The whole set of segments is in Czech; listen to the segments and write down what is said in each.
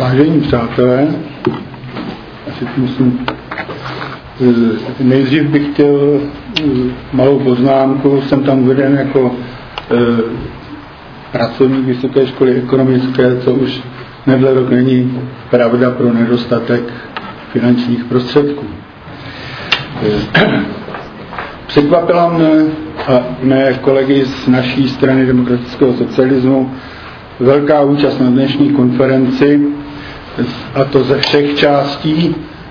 Vážení přátelé, nejdřív bych chtěl malou poznámku, jsem tam uveden jako pracovník Vysoké školy ekonomické, co už nehle rok není pravda pro nedostatek finančních prostředků. Překvapila mne a mé kolegy z naší strany demokratického socialismu velká účast na dnešní konferenci, a to ze všech částí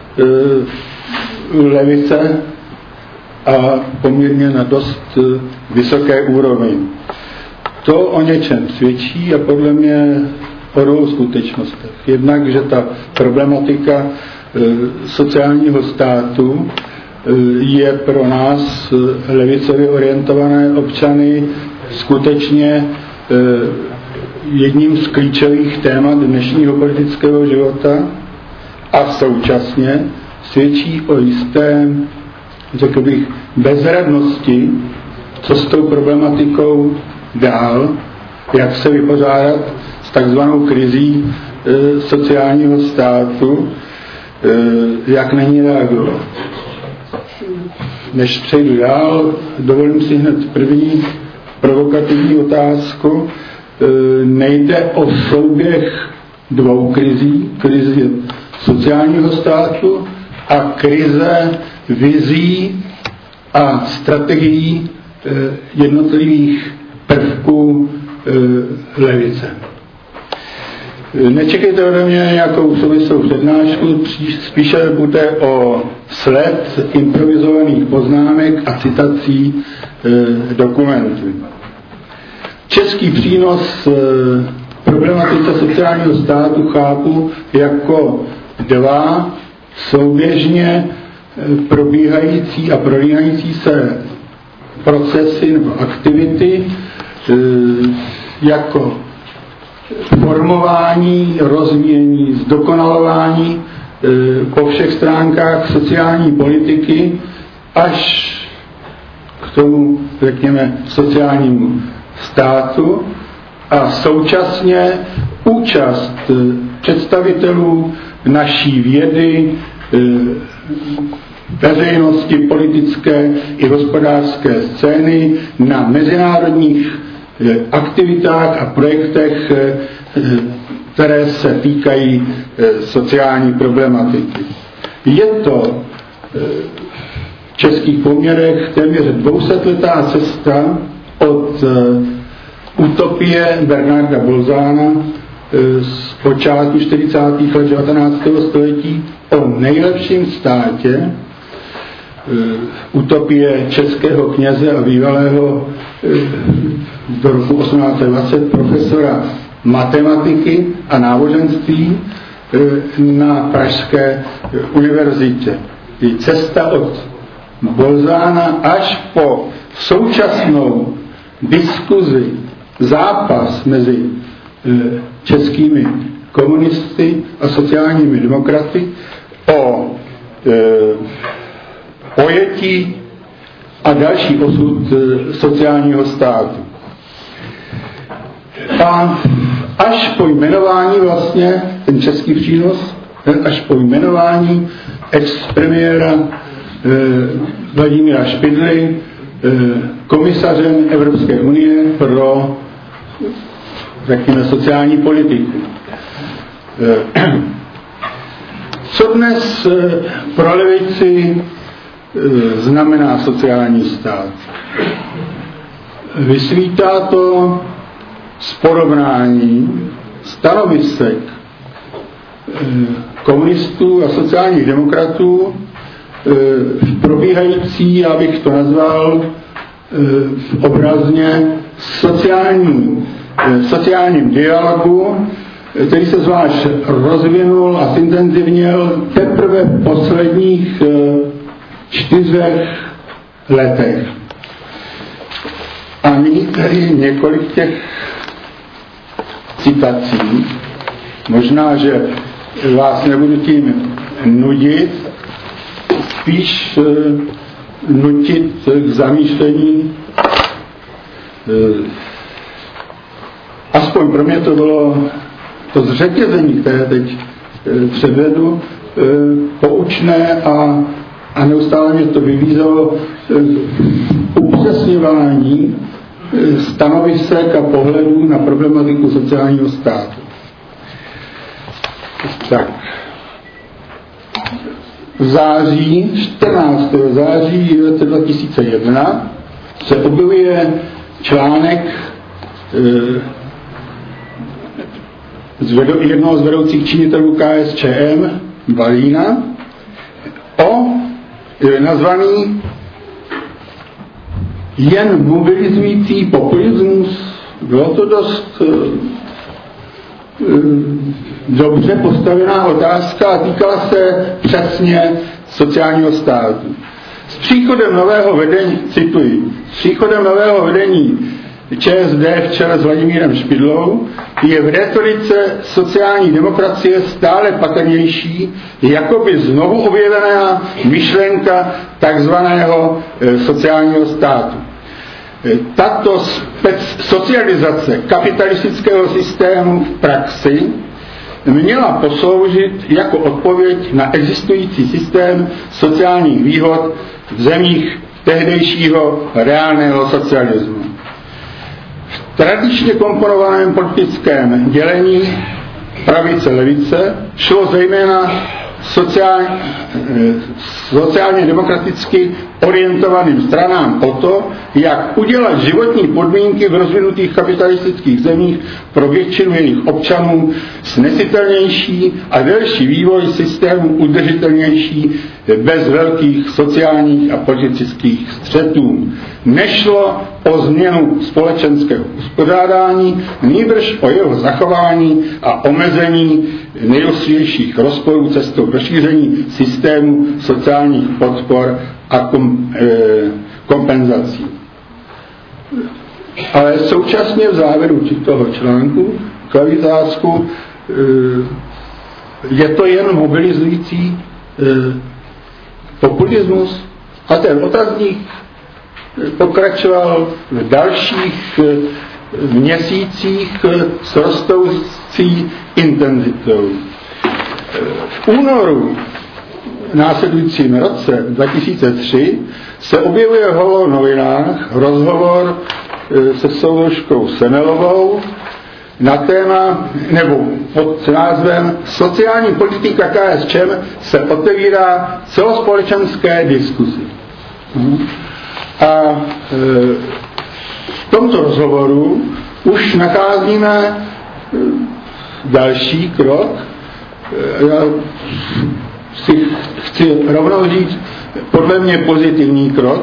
levice a poměrně na dost vysoké úrovni. To o něčem svědčí a podle mě o dvou skutečnostech. Jednak, že ta problematika sociálního státu je pro nás levicově orientované občany skutečně jedním z klíčových témat dnešního politického života a současně svědčí o jisté, řekl bych, bezradnosti, co s tou problematikou dál, jak se vypořádat s takzvanou krizí sociálního státu, jak na ní reagovat. Než přejdu dál, dovolím si hned první provokativní otázku. Nejde o souběh dvou krizí, krizi sociálního státu a krize vizí a strategií jednotlivých prvků levice. Nečekejte ode mě nějakou souvislou přednášku, spíše bude o sled improvizovaných poznámek a citací dokumentů. Český přínos problematice sociálního státu chápu jako dva souběžně probíhající a prolínající se procesy nebo aktivity, jako formování, rozvíjení, zdokonalování po všech stránkách sociální politiky až k tomu, řekněme, sociálnímu státu a současně účast představitelů naší vědy, veřejnosti politické i hospodářské scény na mezinárodních aktivitách a projektech, které se týkají sociální problematiky. Je to v českých poměrech téměř 200letá cesta od utopie Bernarda Bolzána z počátku 40. let 19. století o nejlepším státě, utopie českého kněze a bývalého do roku 1820 profesora matematiky a náboženství na Pražské univerzitě. Je cesta od Bolzána až po současnou diskuzi, zápas mezi českými komunisty a sociálními demokraty o pojetí a další osud sociálního státu. A až po jmenování vlastně, ten český přínos, až po jmenování ex-premiéra Vladimíra Špidly komisařem Evropské unie pro, řekněme, sociální politiku. Co dnes pro levici znamená sociální stát? Vysvítá to z porovnání stanovisek komunistů a sociálních demokratů v probíhající, já bych to nazval obrazně, sociálním dialogu, který se zvlášť rozvinul a zintenzivnil teprve v posledních 4 letech. A nyní tady několik těch citací. Možná, že vás nebudu tím nudit, spíš nutit k zamýšlení. Aspoň pro mě to bylo to zřetězení, které teď předvedu, poučné a neustále mě to vyvízelo upřesňování stanovisek a pohledů na problematiku sociálního státu. Tak. V září, 14. září 2001 se objevuje článek jednoho z vedoucích činitelů KSČM, Balína, nazvaný Jen mobilizující populismus. Bylo to dost dobře postavená otázka a týkala se přesně sociálního státu. S příchodem nového vedení, cituji, s příchodem nového vedení ČSD v čele s Vladimírem Špidlou je v rétorice sociální demokracie stále patrnější jakoby znovu objevená myšlenka takzvaného sociálního státu. Tato socializace kapitalistického systému v praxi měla posloužit jako odpověď na existující systém sociálních výhod v zemích tehdejšího reálného socialismu. V tradičně komponovaném politickém dělení pravice-levice šlo zejména sociálně demokraticky orientovaným stranám o to, jak udělat životní podmínky v rozvinutých kapitalistických zemích pro většinu jejich občanů snesitelnější a delší vývoj systému udržitelnější bez velkých sociálních a politických střetů. Nešlo o změnu společenského uspořádání, nýbrž o jeho zachování a omezení nejostřejších rozporů cestou rozšíření systému sociálních podpor a kompenzací. Ale současně v závěru toho článku klaví otázku, je to jen mobilizující populismus? A ten otazník pokračoval v dalších měsících s rostoucí intenzitou. V únoru následujícím roce 2003 se objevuje v Holo novinách rozhovor se Soudružkou Semelovou na téma, nebo pod názvem Sociální politika KSČM se otevírá celospolečenské diskuzi. A v tomto rozhovoru už nacházíme další krok. Já si chci rovnou říct, podle mě pozitivní krok.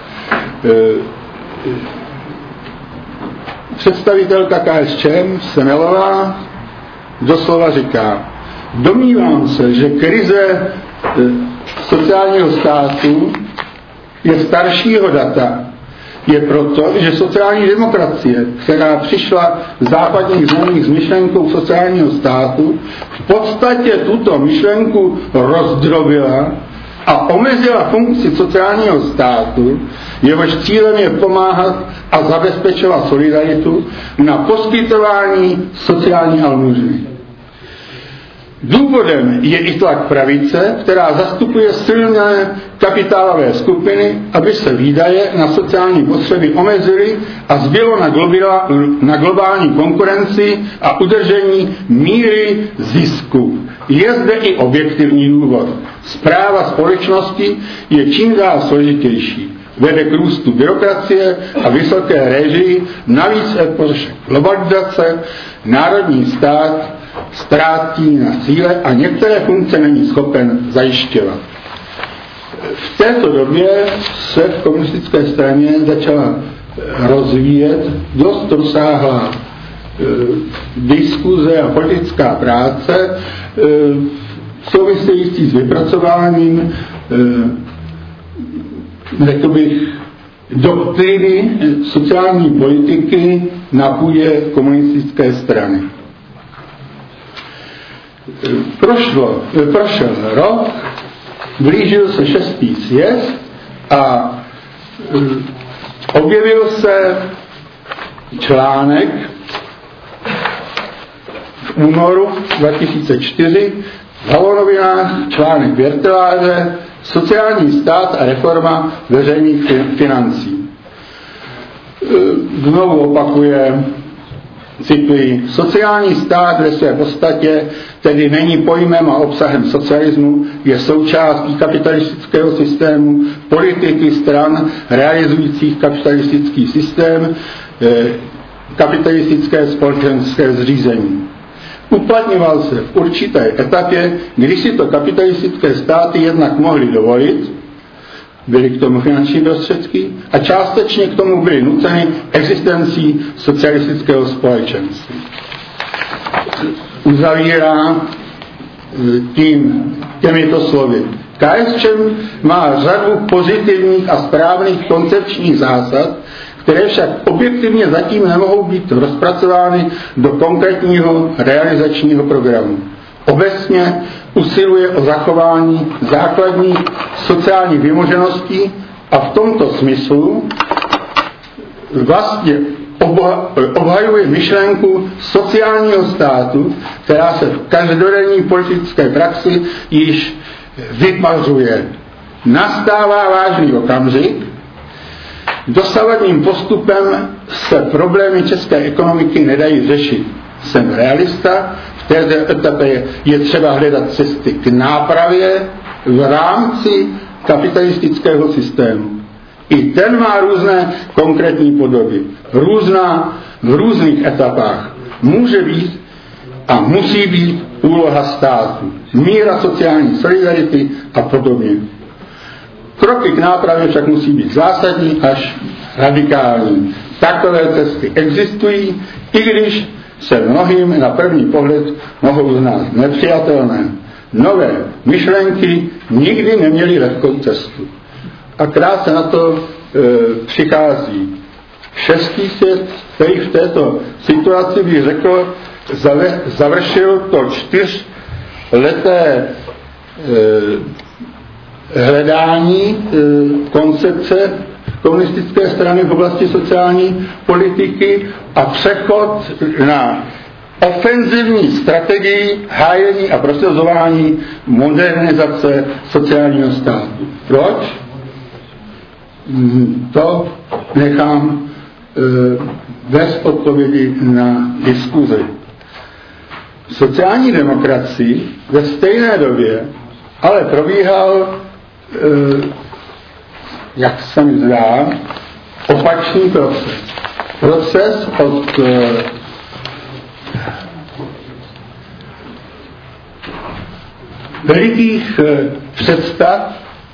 Představitelka KSČM Semelová doslova říká: domnívám se, že krize sociálního státu je staršího data. Je proto, že sociální demokracie, která přišla v západních zemích s myšlenkou sociálního státu, v podstatě tuto myšlenku rozdrobila a omezila funkci sociálního státu, jehož cílem je pomáhat a zabezpečovat solidaritu na poskytování sociální almužny. Důvodem je i tlak pravice, která zastupuje silné kapitálové skupiny, aby se výdaje na sociální potřeby omezily a zbylo na globální konkurenci a udržení míry zisku. Je zde i objektivní důvod. Správa společnosti je čím dál složitější. Vede k růstu byrokracie a vysoké réžii, navíc epoše globalizace, národní stát ztrácí na síle a některé funkce není schopen zajišťovat. V této době se v komunistické straně začala rozvíjet dost rozsáhlá diskuze a politická práce související s vypracováním, řekl bych, doktriny sociální politiky na půdě komunistické strany. Prošel rok, blížil se 6. sjezd a objevil se článek v únoru 2004 v Havonovinách článek Věrteláře Sociální stát a reforma veřejných financí. Znovu opakuje, cituji, sociální stát ve své podstatě tedy není pojmem a obsahem socialismu, je součástí kapitalistického systému, politiky stran realizujících kapitalistický systém, kapitalistické společenské zřízení. Uplatňoval se v určité etapě, když si to kapitalistické státy jednak mohly dovolit, byly k tomu finanční prostředky a částečně k tomu byly nuceny existencí socialistického společenství. Uzavírá těmito slovy. KSČM má řadu pozitivních a správných koncepčních zásad, které však objektivně zatím nemohou být rozpracovány do konkrétního realizačního programu. Obecně usiluje o zachování základních sociálních vymožeností a v tomto smyslu vlastně obhajuje myšlenku sociálního státu, která se v každodenní politické praxi již vypařuje. Nastává vážný okamžik. Dosavadním postupem se problémy české ekonomiky nedají řešit. Jsem realista, v této etapě je třeba hledat cesty k nápravě v rámci kapitalistického systému. I ten má různé konkrétní podoby. V různých etapách může být a musí být úloha státu, míra sociální solidarity a podobně. Kroky k nápravě však musí být zásadní až radikální. Takové cesty existují, i když se mnohým na první pohled mohou znát nepřijatelné. Nové myšlenky nikdy neměly lehkou cestu. A krátce na to přichází šestý svět, který v této situaci, bych řekl, završil to 4leté hledání koncepce komunistické strany v oblasti sociální politiky a přechod na ofenzivní strategii hájení a prosazování modernizace sociálního státu. Proč? To nechám bez odpovědi na diskuzi. V sociální demokracii ve stejné době ale probíhal, jak se mi zdá, opačný proces. Proces od velikých představ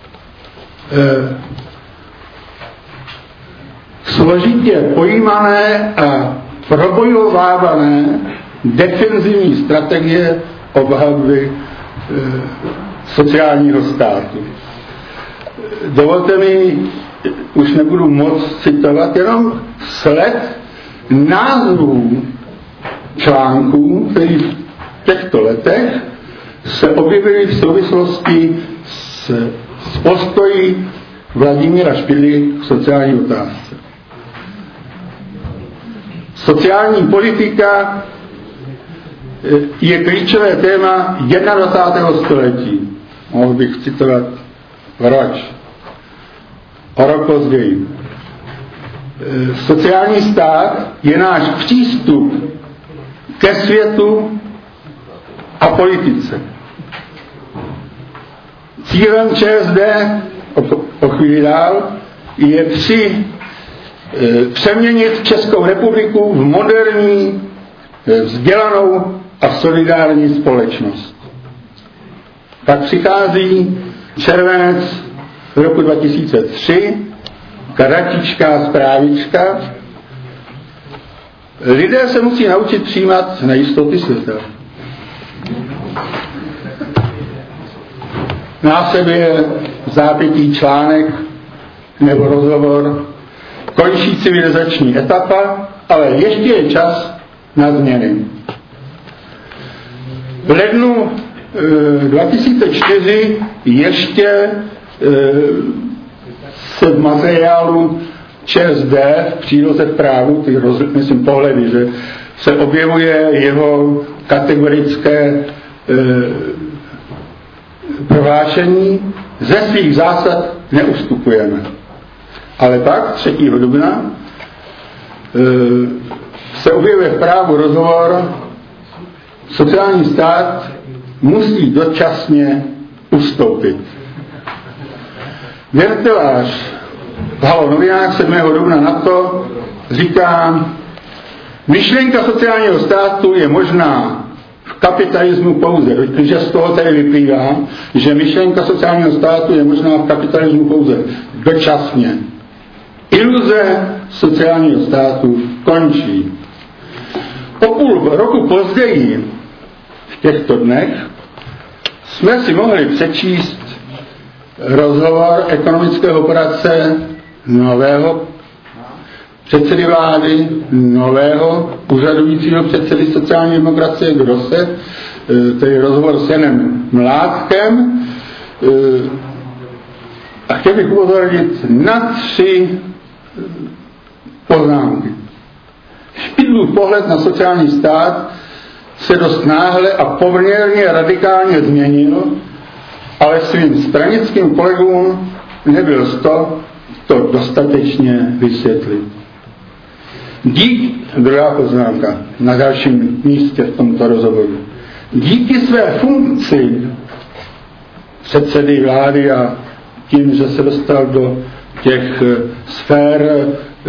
složitě pojímané a probojovávané defenzivní strategie obhajoby sociálního státu. Dovolte mi, už nebudu moc citovat, jenom sled názvů článků, které v těchto letech se objevily v souvislosti s postoji Vladimíra Špidly k sociální otázce. Sociální politika je klíčové téma 21. století. Mohl bych citovat proč. O rok později. Sociální stát je náš přístup ke světu a politice. Cílem ČSD, o chvíli dál, je přeměnit Českou republiku v moderní, vzdělanou a solidární společnost. Pak přichází červenec roku 2003, kratičká zprávička. Lidé se musí naučit přijímat nejistoty světa. Následuje zápětí článek nebo rozhovor. Končí civilizační etapa, ale ještě je čas na změny. V lednu 2004 ještě se v materiálu ČSD v příloze v právu, ty myslím pohledy, že se objevuje jeho kategorické prohlášení, ze svých zásad neustupujeme. Ale pak 3. dubna se objevuje v Právu rozhovor, sociální stát musí dočasně ustoupit. Věrtelář v Halo novinách 7. dubna na to říká, myšlenka sociálního státu je možná v kapitalismu pouze, protože z toho tady vyplývá, že myšlenka sociálního státu je možná v kapitalismu pouze dočasně. Iluze sociálního státu končí. O půl roku později, v těchto dnech, jsme si mohli přečíst rozhovor ekonomického poradce nového předsedy vlády, nového úřadujícího předsedy sociální demokracie Grosse, tedy rozhovor s Janem Mládkem. A chtěl bych upozornit na 3 poznámky. Špidlův pohled na sociální stát se dost náhle a poměrně radikálně změnil, ale svým stranickým kolegům nebyl to dostatečně vysvětlit. Druhá poznámka na dalším místě v tomto rozhovoru. Díky své funkci předsedy vlády a tím, že se dostal do těch sfér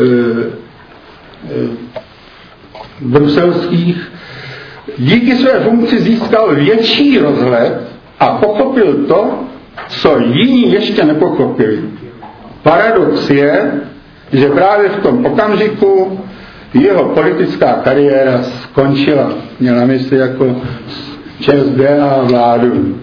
bruselských, díky své funkci získal větší rozhled a pochopil to, co jiní ještě nepochopili. Paradox je, že právě v tom okamžiku jeho politická kariéra skončila. Měl na mysli jako ČSSD a vládu.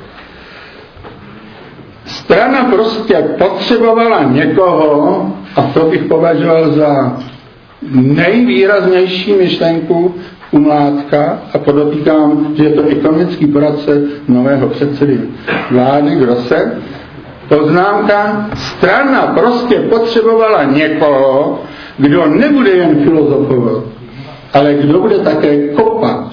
Strana prostě potřebovala někoho, a to bych považoval za nejvýraznější myšlenku u Mládka, a podotýkám, že je to ekonomický poradce nového předsedy vlády Grosse. Poznámka, strana prostě potřebovala někoho, kdo nebude jen filozofovat, ale kdo bude také kopat.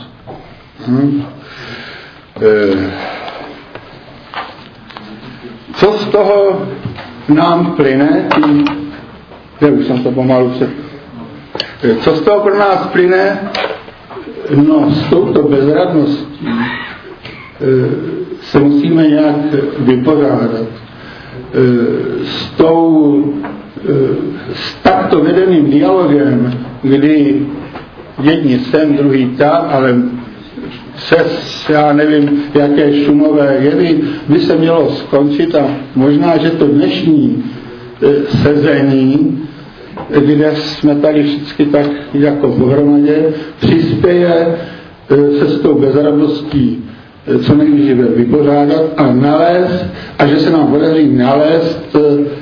Co z toho nám plyne? Už jsem to pomalu Co z toho pro nás plyne? No, s touto bezradností se musíme nějak vypořádat. S takto vedeným dialogem, kdy jedni sem, druhý tam, ale přes, já nevím, jaké šumové jevy by se mělo skončit, a možná, že to dnešní sezení, kde jsme tady všichni tak jako pohromadě, přispěje se s tou bezradností co nejdříve vypořádat a nalézt, a že se nám podaří nalézt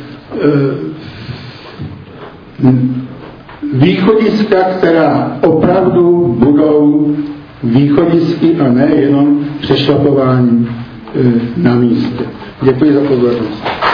východiska, která opravdu budou východisky a ne jenom přešlapování na místě. Děkuji za pozornost.